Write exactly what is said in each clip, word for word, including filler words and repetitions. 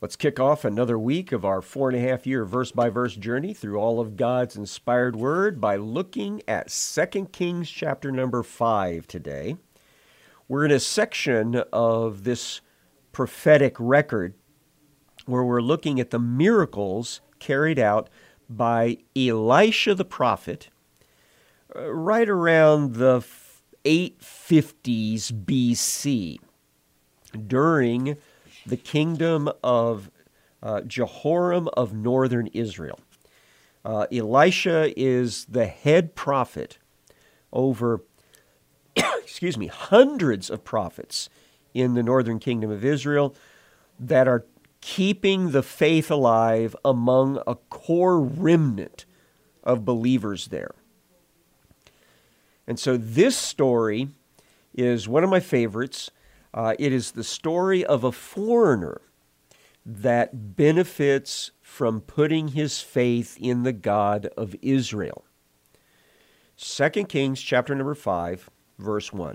Let's kick off another week of our four and a half year verse by verse journey through all of God's inspired word by looking at Second Kings chapter number five today. We're in a section of this prophetic record where we're looking at the miracles carried out by Elisha the prophet uh, right around the eight fifties B C during the kingdom of uh, Jehoram of northern Israel. Uh, Elisha is the head prophet over, excuse me, hundreds of prophets in the northern kingdom of Israel that are keeping the faith alive among a core remnant of believers there. And so this story is one of my favorites. Uh, it is the story of a foreigner that benefits from putting his faith in the God of Israel. Second Kings chapter number five, verse one.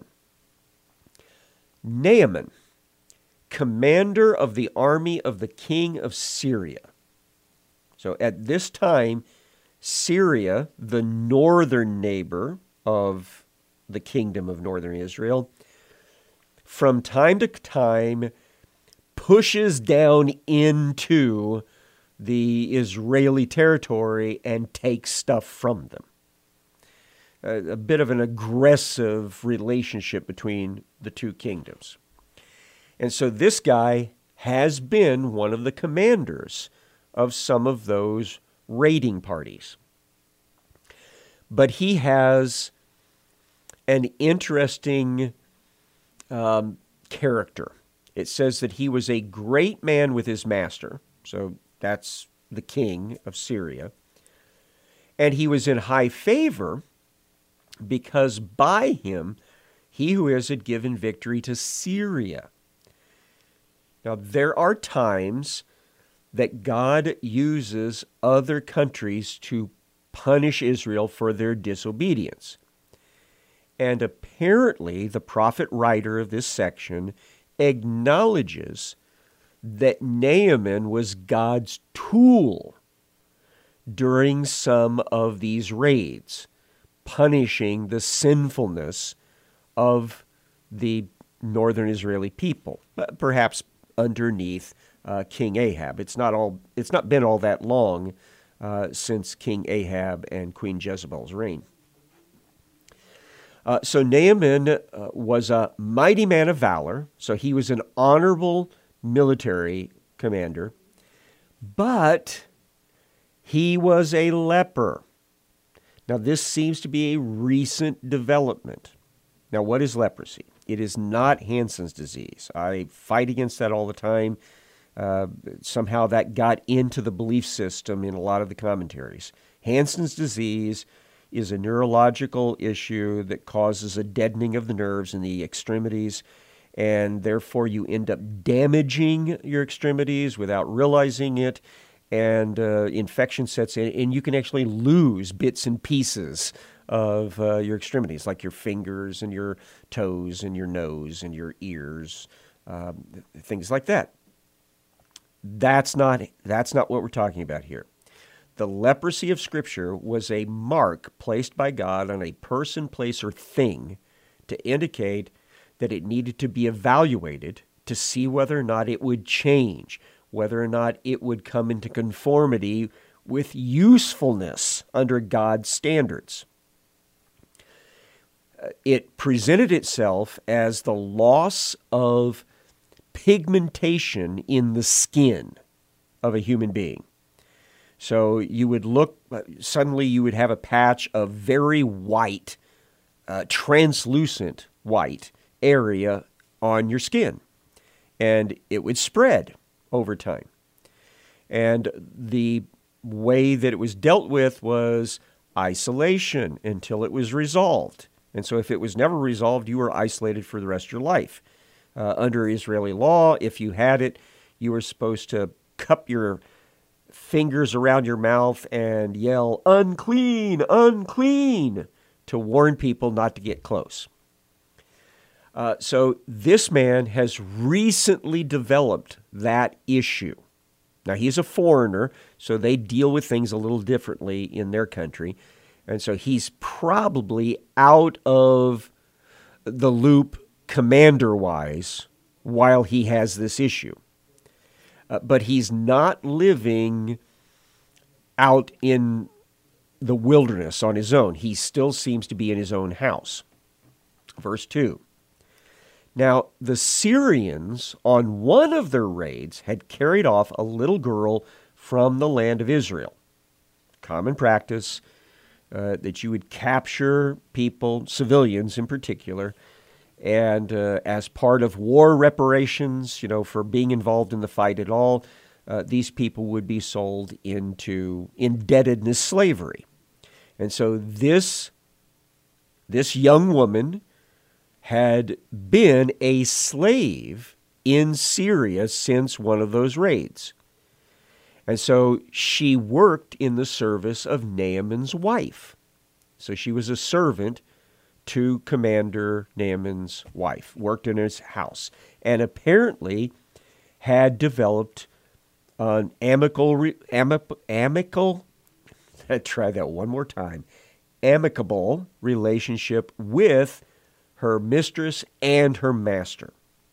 Naaman, commander of the army of the king of Syria. So at this time, Syria, the northern neighbor of the kingdom of northern Israel, from time to time pushes down into the Israeli territory and takes stuff from them. A, a bit of an aggressive relationship between the two kingdoms. And so this guy has been one of the commanders of some of those raiding parties. But he has an interesting um, character. It says that he was a great man with his master, so that's the king of Syria, and he was in high favor because by him he who is had given victory to Syria. Now, there are times that God uses other countries to punish Israel for their disobedience. And apparently, the prophet writer of this section acknowledges that Naaman was God's tool during some of these raids, punishing the sinfulness of the northern Israeli people, perhaps underneath uh, King Ahab. It's not all. It's not been all that long uh, since King Ahab and Queen Jezebel's reign. Uh, so Naaman uh, was a mighty man of valor, so he was an honorable military commander, but he was a leper. Now, this seems to be a recent development. Now, what is leprosy? It is not Hansen's disease. I fight against that all the time. Uh, somehow that got into the belief system in a lot of the commentaries. Hansen's disease is a neurological issue that causes a deadening of the nerves in the extremities, and therefore you end up damaging your extremities without realizing it, and uh, infection sets in, and you can actually lose bits and pieces of uh, your extremities, like your fingers and your toes and your nose and your ears, um, things like that. That's not, that's not what we're talking about here. The leprosy of Scripture was a mark placed by God on a person, place, or thing to indicate that it needed to be evaluated to see whether or not it would change, whether or not it would come into conformity with usefulness under God's standards. It presented itself as the loss of pigmentation in the skin of a human being. So you would look, suddenly you would have a patch of very white, uh, translucent white area on your skin, and it would spread over time. And the way that it was dealt with was isolation until it was resolved. And so if it was never resolved, you were isolated for the rest of your life. Uh, under Israeli law, if you had it, you were supposed to cup your fingers around your mouth and yell, "Unclean, unclean," to warn people not to get close. Uh, so this man has recently developed that issue Now, he's a foreigner, so they deal with things a little differently in their country. And so he's probably out of the loop commander-wise while he has this issue. Uh, but he's not living out in the wilderness on his own. He still seems to be in his own house. Verse two. Now, the Syrians, on one of their raids, had carried off a little girl from the land of Israel. Common practice uh, that you would capture people, civilians in particular, and uh, as part of war reparations, you know, for being involved in the fight at all, uh, these people would be sold into indebtedness slavery. And so this, this young woman had been a slave in Syria since one of those raids. And so she worked in the service of Naaman's wife. So she was a servant to Commander Naaman's wife, worked in his house, and apparently had developed an amicable, amic, amicable, try that one more time, amicable relationship with her mistress and her master.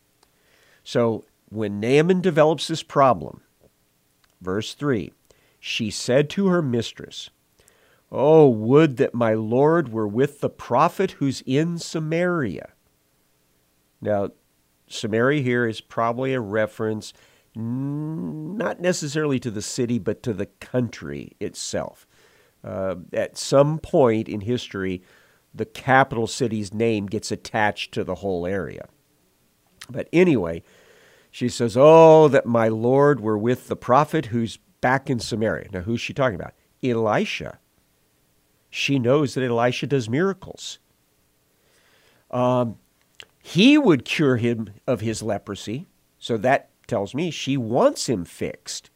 So when Naaman develops this problem, verse three, she said to her mistress, "Oh, would that my Lord were with the prophet who's in Samaria." Now, Samaria here is probably a reference not necessarily to the city, but to the country itself. Uh, at some point in history, the capital city's name gets attached to the whole area. But anyway, she says, "Oh, that my Lord were with the prophet who's back in Samaria." Now, who's she talking about? Elisha. She knows that Elisha does miracles. Um, he would cure him of his leprosy, so that tells me she wants him fixed.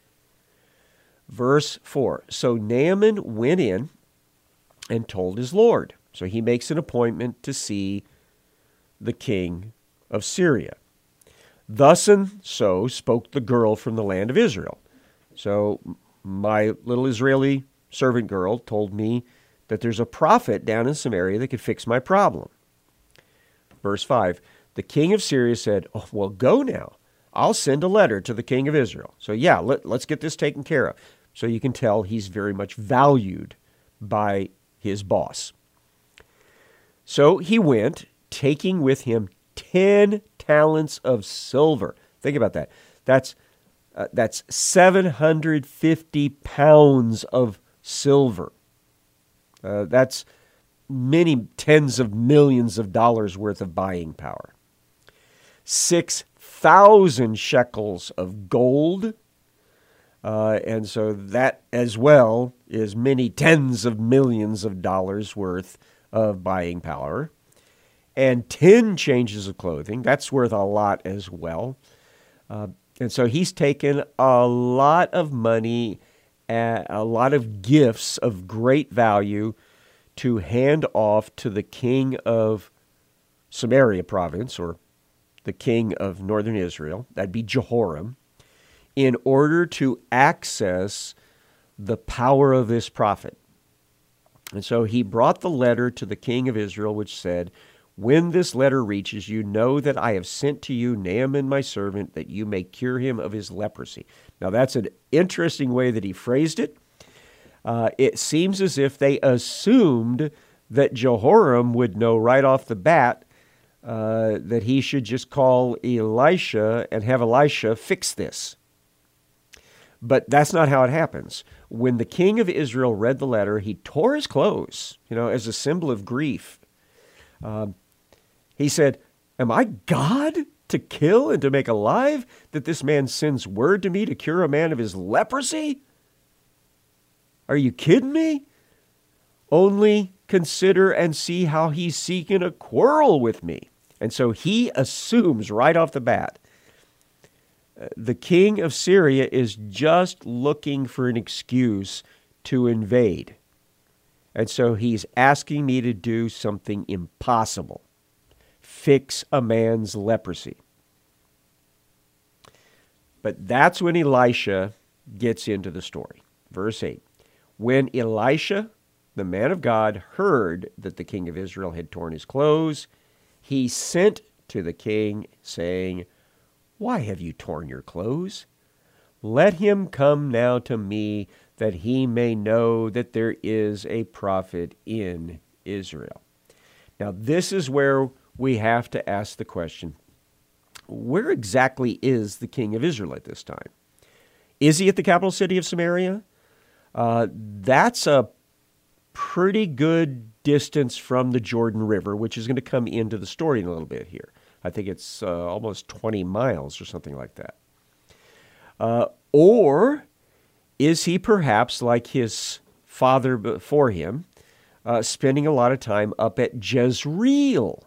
Verse four, so Naaman went in and told his Lord. So he makes an appointment to see the king of Syria. Thus and so spoke the girl from the land of Israel. So my little Israeli servant girl told me that there's a prophet down in Samaria that could fix my problem. Verse five, the king of Syria said, "Oh, well, go now. I'll send a letter to the king of Israel." So yeah, let, let's get this taken care of. So you can tell he's very much valued by his boss. So he went, taking with him ten talents of silver. Think about that. That's uh, that's seven hundred fifty pounds of silver. Uh, that's many tens of millions of dollars worth of buying power. Six thousand shekels of gold. Uh, and so that as well is many tens of millions of dollars worth of buying power. And ten changes of clothing. That's worth a lot as well. Uh, and so he's taken a lot of money, uh, a lot of gifts of great value to hand off to the king of Samaria province, or the king of northern Israel. That'd be Jehoram, in order to access the power of this prophet. And so he brought the letter to the king of Israel, which said, "When this letter reaches you, know that I have sent to you Naaman my servant, that you may cure him of his leprosy." Now that's an interesting way that he phrased it. Uh, it seems as if they assumed that Jehoram would know right off the bat uh, that he should just call Elisha and have Elisha fix this. But that's not how it happens. When the king of Israel read the letter, he tore his clothes, you know, as a symbol of grief. Um, he said, "Am I God to kill and to make alive, that this man sends word to me to cure a man of his leprosy? Are you kidding me? Only consider and see how he's seeking a quarrel with me." And so he assumes right off the bat, the king of Syria is just looking for an excuse to invade. And so he's asking me to do something impossible. Fix a man's leprosy. But that's when Elisha gets into the story. Verse eight. When Elisha, the man of God, heard that the king of Israel had torn his clothes, he sent to the king, saying, Why have you torn your clothes? Let him come now to me, that he may know that there is a prophet in Israel. Now, this is where we have to ask the question, where exactly is the king of Israel at this time? Is he at the capital city of Samaria? Uh, that's a pretty good distance from the Jordan River, which is going to come into the story in a little bit here. I think it's uh, almost twenty miles or something like that. Uh, or is he perhaps like his father before him, uh, spending a lot of time up at Jezreel,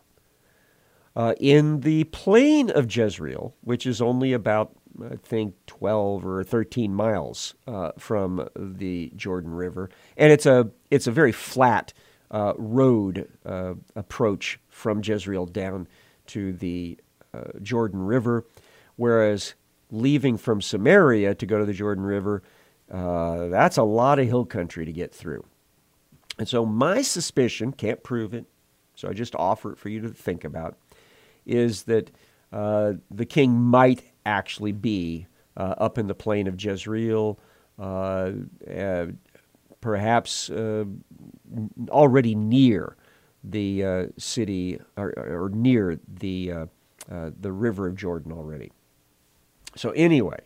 uh, in the plain of Jezreel, which is only about, I think, twelve or thirteen miles uh, from the Jordan River. And it's a it's a very flat uh, road uh, approach from Jezreel down to the uh, Jordan River, whereas leaving from Samaria to go to the Jordan River, uh, that's a lot of hill country to get through. And so my suspicion, can't prove it, so I just offer it for you to think about, is that uh, the king might actually be uh, up in the plain of Jezreel, uh, uh, perhaps uh, already near the uh, city, or, or near the uh, uh, the river of Jordan already. So anyway,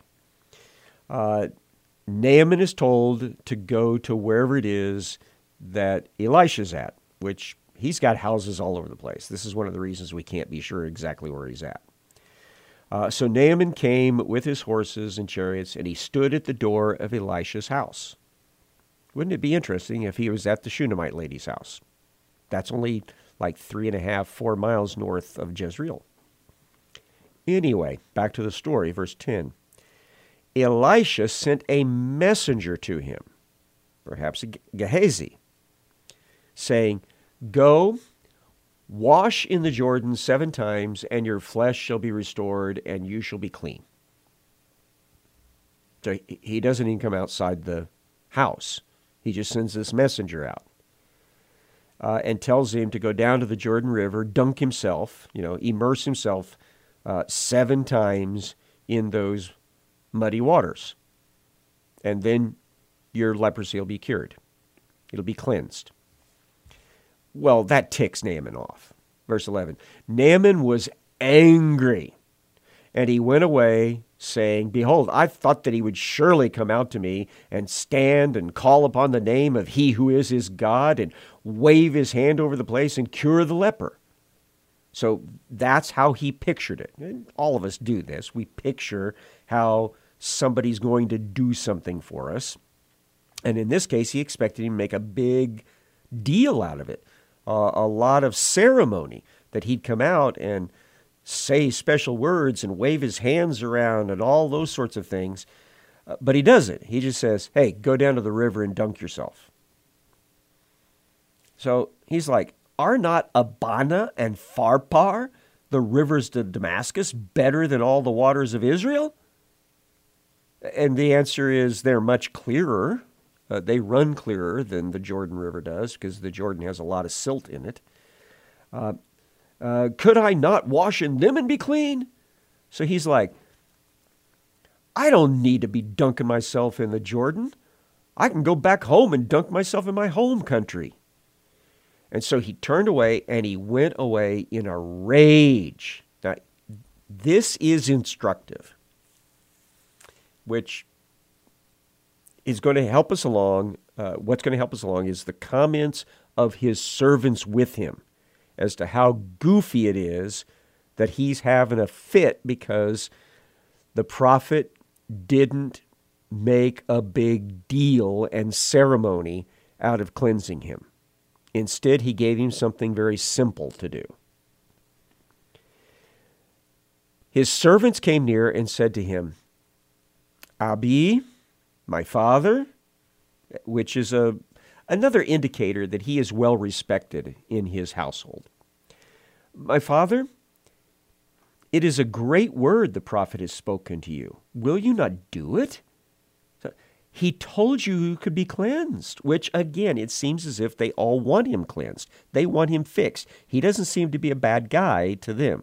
uh, Naaman is told to go to wherever it is that Elisha's at, which he's got houses all over the place. This is one of the reasons we can't be sure exactly where he's at. Uh, so Naaman came with his horses and chariots, and he stood at the door of Elisha's house. Wouldn't it be interesting if he was at the Shunammite lady's house? That's only like three and a half, four miles north of Jezreel. Anyway, back to the story, verse ten. Elisha sent a messenger to him, perhaps a Gehazi, saying, Go, wash in the Jordan seven times, and your flesh shall be restored, and you shall be clean. So he doesn't even come outside the house. He just sends this messenger out uh, and tells him to go down to the Jordan River, dunk himself, you know, immerse himself uh, seven times in those muddy waters. And then your leprosy will be cured. It'll be cleansed. Well, that ticks Naaman off. Verse eleven, Naaman was angry, and he went away, saying, Behold, I thought that he would surely come out to me and stand and call upon the name of he who is his God and wave his hand over the place and cure the leper. So that's how he pictured it. And all of us do this. We picture how somebody's going to do something for us. And in this case, he expected him to make a big deal out of it. Uh, a lot of ceremony, that he'd come out and say special words and wave his hands around and all those sorts of things. Uh, but he doesn't. He just says, hey, go down to the river and dunk yourself. So he's like, are not Abana and Pharpar, the rivers to Damascus, better than all the waters of Israel? And the answer is they're much clearer. Uh, they run clearer than the Jordan River does, because the Jordan has a lot of silt in it. Uh, uh, could I not wash in them and be clean? So he's like, I don't need to be dunking myself in the Jordan. I can go back home and dunk myself in my home country. And so he turned away, and he went away in a rage. Now, this is instructive, which is going to help us along. Uh, what's going to help us along is the comments of his servants with him as to how goofy it is that he's having a fit because the prophet didn't make a big deal and ceremony out of cleansing him. Instead, he gave him something very simple to do. His servants came near and said to him, Abi, my father, which is a another indicator that he is well respected in his household. My father, it is a great word the prophet has spoken to you. Will you not do it? So He told you you could be cleansed, which, again, it seems as if they all want him cleansed. They want him fixed. He doesn't seem to be a bad guy to them.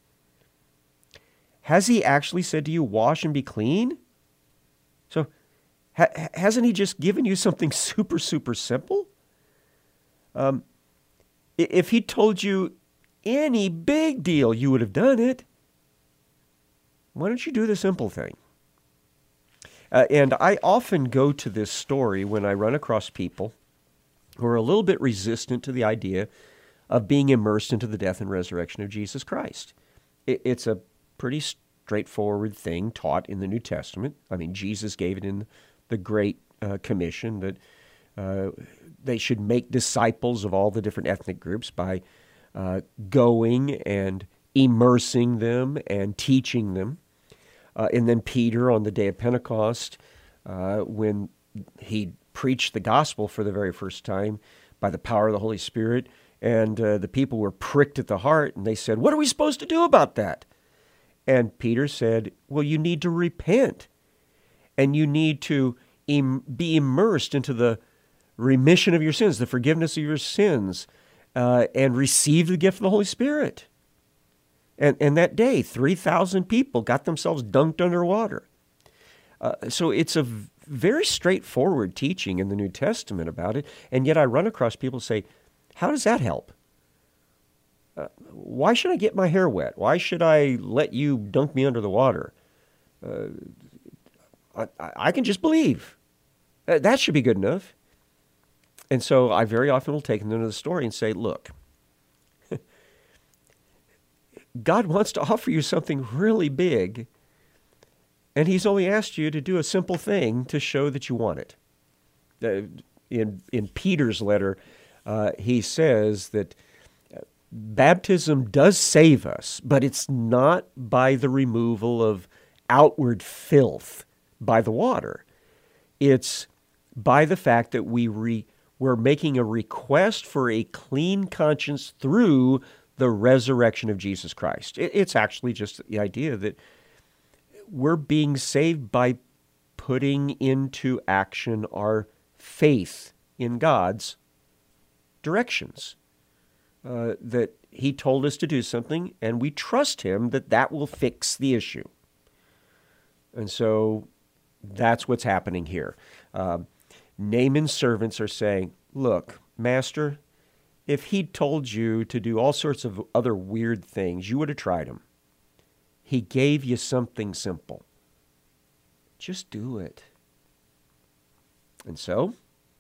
Has he actually said to you, wash and be clean? So ha- hasn't he just given you something super, super simple? Um, if he told you any big deal, you would have done it. Why don't you do the simple thing? Uh, and I often go to this story when I run across people who are a little bit resistant to the idea of being immersed into the death and resurrection of Jesus Christ. It, it's a pretty straightforward thing taught in the New Testament. I mean, Jesus gave it in the Great uh, Commission that uh, they should make disciples of all the different ethnic groups by uh, going and immersing them and teaching them. Uh, and then Peter, on the day of Pentecost, uh, when he preached the gospel for the very first time by the power of the Holy Spirit, and uh, the people were pricked at the heart, and they said, what are we supposed to do about that? And Peter said, well, you need to repent, and you need to im- be immersed into the remission of your sins, the forgiveness of your sins, uh, and receive the gift of the Holy Spirit. And, and that day, three thousand people got themselves dunked underwater. Uh, so it's a v- very straightforward teaching in the New Testament about it, and yet I run across people who say, how does that help? Uh, why should I get my hair wet? Why should I let you dunk me under the water? Uh, I, I can just believe. Uh, that should be good enough. And so I very often will take them into the story and say, look, God wants to offer you something really big, and he's only asked you to do a simple thing to show that you want it. Uh, in, in Peter's letter, uh, he says that baptism does save us, but it's not by the removal of outward filth by the water. It's by the fact that we re, we're making a request for a clean conscience through the resurrection of Jesus Christ. It, it's actually just the idea that we're being saved by putting into action our faith in God's directions. Uh, that he told us to do something, and we trust him that that will fix the issue. And so that's what's happening here. Uh, Naaman's servants are saying, look, Master, if he'd told you to do all sorts of other weird things, you would have tried him. He gave you something simple. Just do it. And so,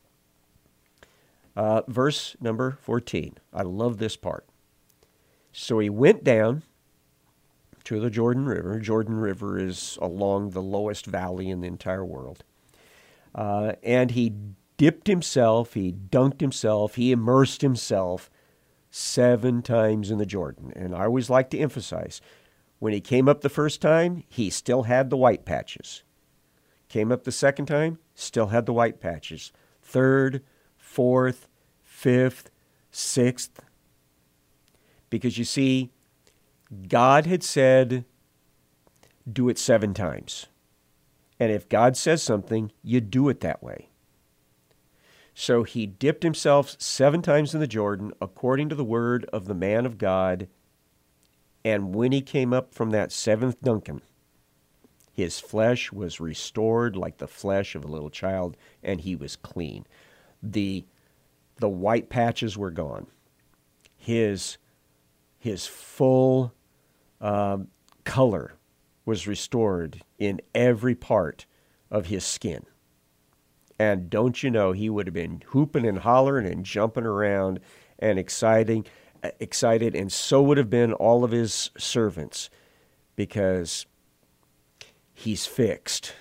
uh, verse number fourteen. I love this part. So he went down to the Jordan River. Jordan River is along the lowest valley in the entire world. Uh, and he dipped himself, he dunked himself, he immersed himself seven times in the Jordan. And I always like to emphasize, when he came up the first time, he still had the white patches. Came up the second time, still had the white patches. Third, fourth, fifth, sixth. Because you see, God had said, do it seven times. And if God says something, you do it that way. So he dipped himself seven times in the Jordan, according to the word of the man of God. And when he came up from that seventh dunking, his flesh was restored like the flesh of a little child, and he was clean. The, the white patches were gone. His, his full um, color was restored in every part of his skin. And don't you know, he would have been hooping and hollering and jumping around and exciting, excited, and so would have been all of his servants, because he's fixed.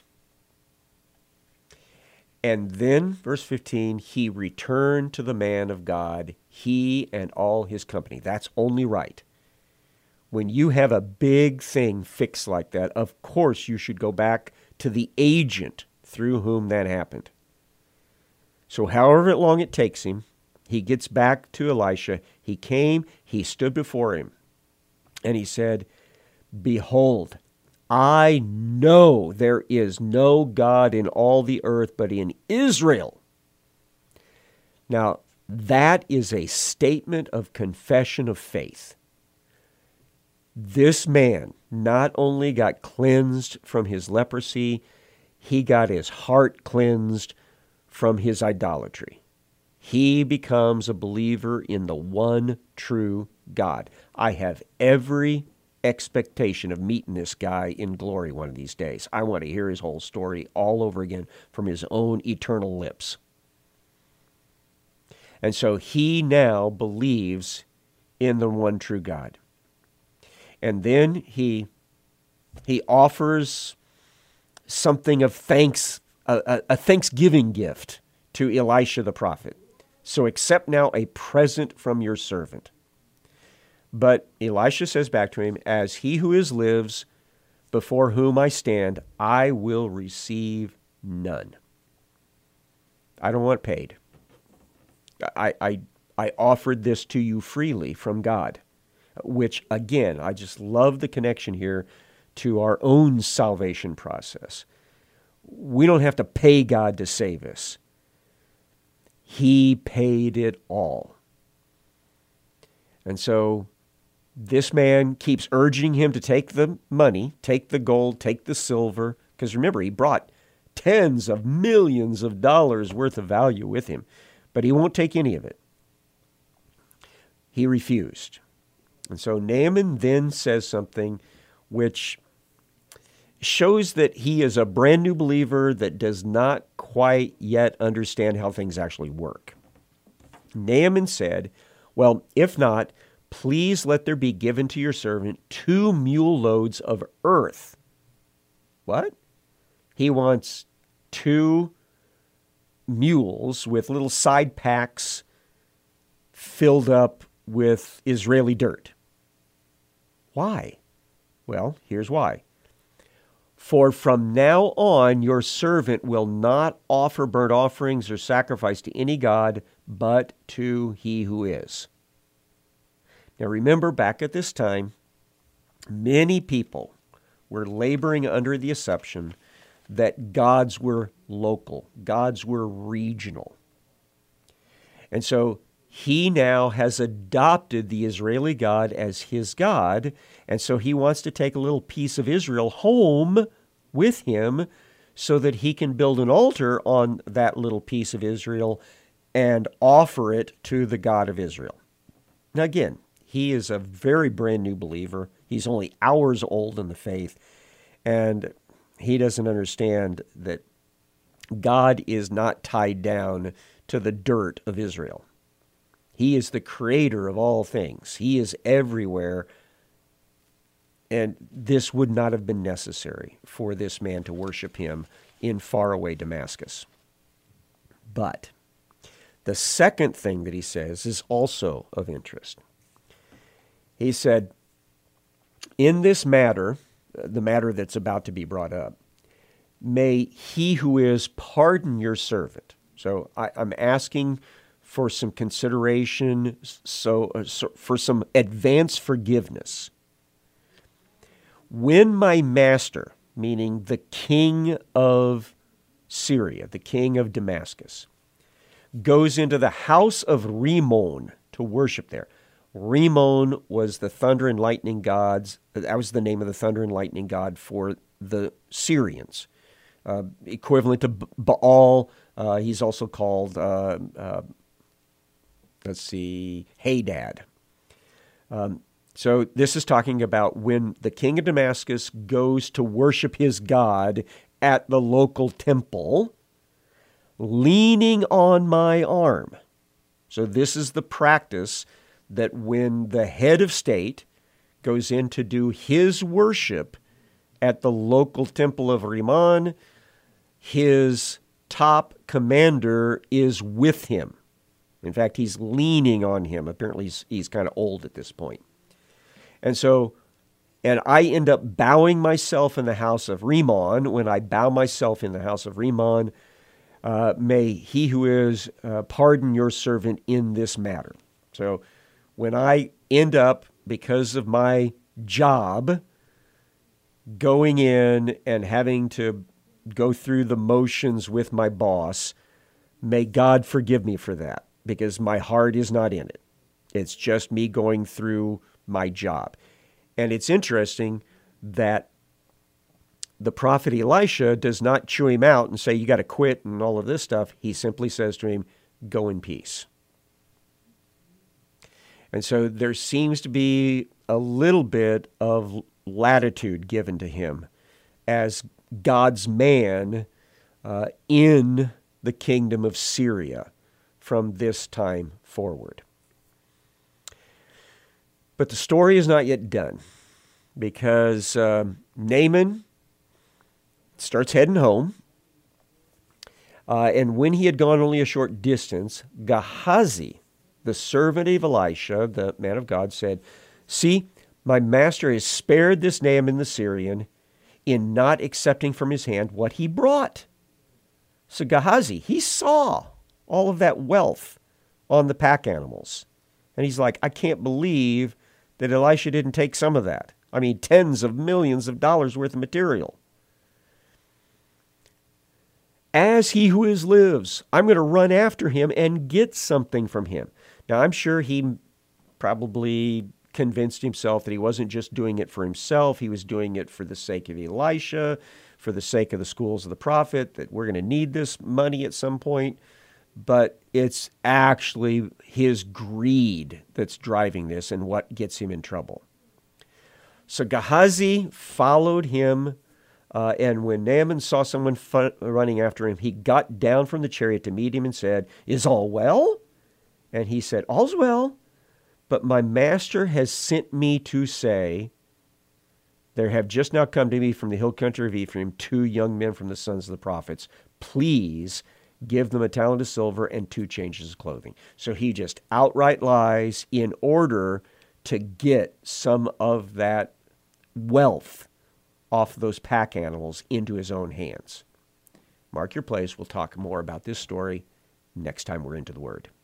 And then, verse fifteen, he returned to the man of God, he and all his company. That's only right. When you have a big thing fixed like that, of course you should go back to the agent through whom that happened. So however long it takes him, he gets back to Elisha. He came, he stood before him, and he said, behold, I know there is no God in all the earth but in Israel. Now, that is a statement of confession of faith. This man not only got cleansed from his leprosy, he got his heart cleansed from his idolatry. He becomes a believer in the one true God. I have every expectation of meeting this guy in glory one of these days. I want to hear his whole story all over again from his own eternal lips. And so he now believes in the one true God. And then he he offers something of thanks, a, a thanksgiving gift to Elisha the prophet. So accept now a present from your servant. But Elisha says back to him, as he who is lives, before whom I stand, I will receive none. I don't want paid. I, I, I offered this to you freely from God, which, again, I just love the connection here to our own salvation process. We don't have to pay God to save us. He paid it all. And so this man keeps urging him to take the money, take the gold, take the silver, because remember, he brought tens of millions of dollars worth of value with him, but he won't take any of it. He refused. And so Naaman then says something which shows that he is a brand new believer that does not quite yet understand how things actually work. Naaman said, well, if not, please let there be given to your servant two mule loads of earth. What? He wants two mules with little side packs filled up with Israeli dirt. Why? Well, here's why. For from now on your servant will not offer burnt offerings or sacrifice to any god, but to he who is. Now remember, back at this time, many people were laboring under the assumption that gods were local, gods were regional. And so he now has adopted the Israeli God as his God, and so he wants to take a little piece of Israel home with him so that he can build an altar on that little piece of Israel and offer it to the God of Israel. Now again, he is a very brand new believer. He's only hours old in the faith, and he doesn't understand that God is not tied down to the dirt of Israel. He is the creator of all things. He is everywhere. And this would not have been necessary for this man to worship him in faraway Damascus. But the second thing that he says is also of interest. He said, in this matter, the matter that's about to be brought up, may he who is pardon your servant. So I, I'm asking for some consideration, so, uh, so for some advance forgiveness. When my master, meaning the king of Syria, the king of Damascus, goes into the house of Rimmon to worship there. Rimmon was the thunder and lightning gods. That was the name of the thunder and lightning god for the Syrians, uh, equivalent to Baal. Uh, he's also called, uh, uh, let's see, Hadad. Um, so this is talking about when the king of Damascus goes to worship his god at the local temple, leaning on my arm. So this is the practice that when the head of state goes in to do his worship at the local temple of Rimmon, his top commander is with him. In fact, he's leaning on him. Apparently, he's, he's kind of old at this point. And so, and I end up bowing myself in the house of Rimmon. When I bow myself in the house of Rimmon, uh, may he who is uh, pardon your servant in this matter. So when I end up, because of my job, going in and having to go through the motions with my boss. May God forgive me for that, because my heart is not in it. It's just me going through my job. And it's interesting that the prophet Elisha does not chew him out and say, you got to quit and all of this stuff. He simply says to him, go in peace. And so there seems to be a little bit of latitude given to him as God's man uh, in the kingdom of Syria from this time forward. But the story is not yet done, because um, Naaman starts heading home. Uh, and when he had gone only a short distance, Gehazi, the servant of Elisha, the man of God, said, see, my master has spared this Naaman the Syrian in not accepting from his hand what he brought. So Gehazi, he saw all of that wealth on the pack animals. And he's like, I can't believe that Elisha didn't take some of that. I mean, tens of millions of dollars worth of material. As he who is lives, I'm going to run after him and get something from him. Now, I'm sure he probably convinced himself that he wasn't just doing it for himself. He was doing it for the sake of Elisha, for the sake of the schools of the prophet, that we're going to need this money at some point. But it's actually his greed that's driving this and what gets him in trouble. So Gehazi followed him, uh, and when Naaman saw someone fu- running after him, he got down from the chariot to meet him and said, is all well? And he said, all's well, but my master has sent me to say, there have just now come to me from the hill country of Ephraim two young men from the sons of the prophets. Please give them a talent of silver and two changes of clothing. So he just outright lies in order to get some of that wealth off those pack animals into his own hands. Mark your place. We'll talk more about this story next time we're into the Word.